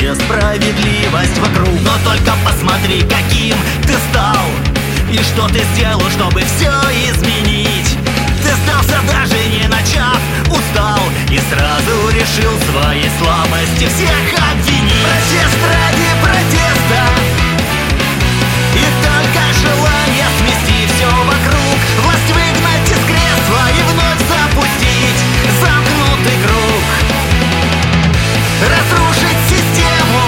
везде справедливость вокруг. Но только посмотри, каким ты стал, и что ты сделал, чтобы все изменить. Ты сдался, даже не начав, устал, и сразу решил своей слабости всех обвинить. Протест ради протеста, и только желание смести все вокруг, власть выгнать из кресла и вновь запустить замкнутый круг, разрушить систему,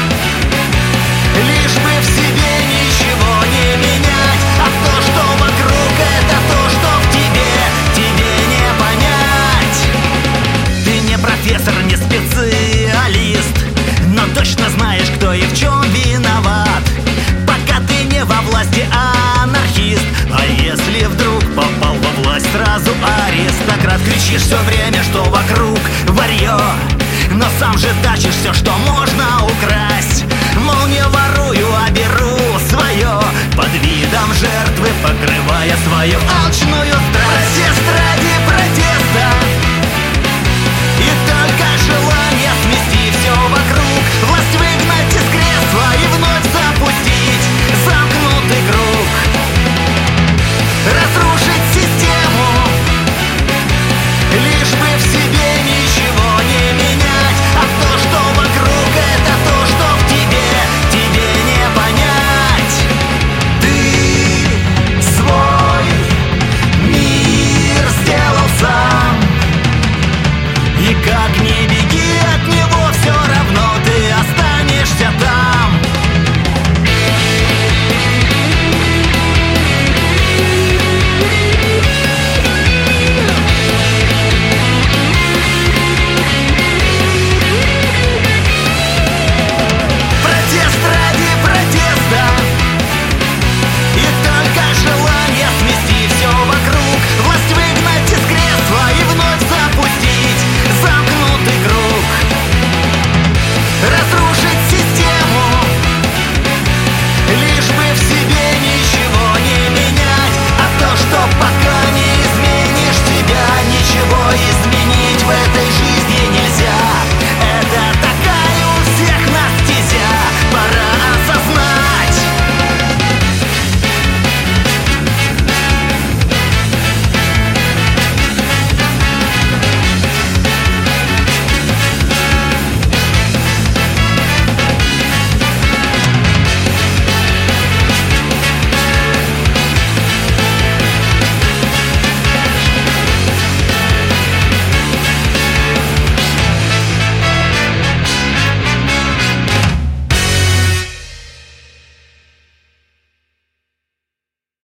лишь бы в себе ничего не менять. А то, что вокруг, это то, что в тебе не понять. Ты не профессор, не специалист, но точно знаешь, кто и в чем виноват. Пока ты не во власти, анархист. А если вдруг попал во власть, сразу аристократ. Кричишь все время, что вокруг варьё, но сам же тащишь все, что можно украсть. Мол, не ворую, а беру свое, под видом жертвы покрывая свою алчную страсть.